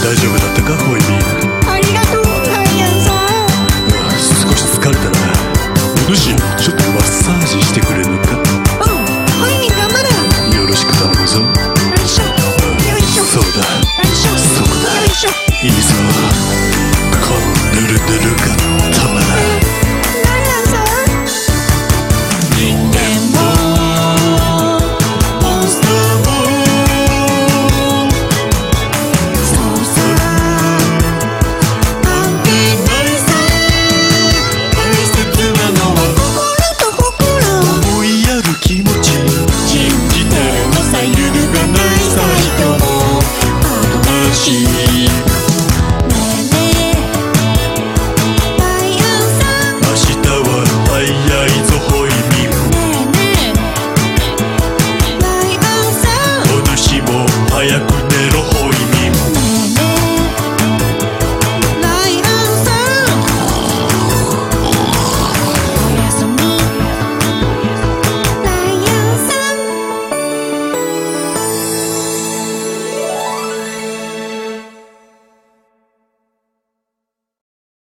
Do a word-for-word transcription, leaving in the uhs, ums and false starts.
大丈夫だったかホイミン。 ありがとうダイアンさん。 少し疲れたな。お主ちょっとマッサージしてくれぬか。 うん、ホイミン頑張る。 よろしく頼むぞ。 よいしょよいしょ。 そうだ、 よいしょそこだ。 よいしょ。 いいぞ、このヌルヌルがたまらん。 ダイアンさん。 人間もモンスターもそうさ、関係ないさ。大切なのは心と心、 思いやる気持ち。信じてるのさ、揺るがないさ。人も後回し。早く寝ろホイミン。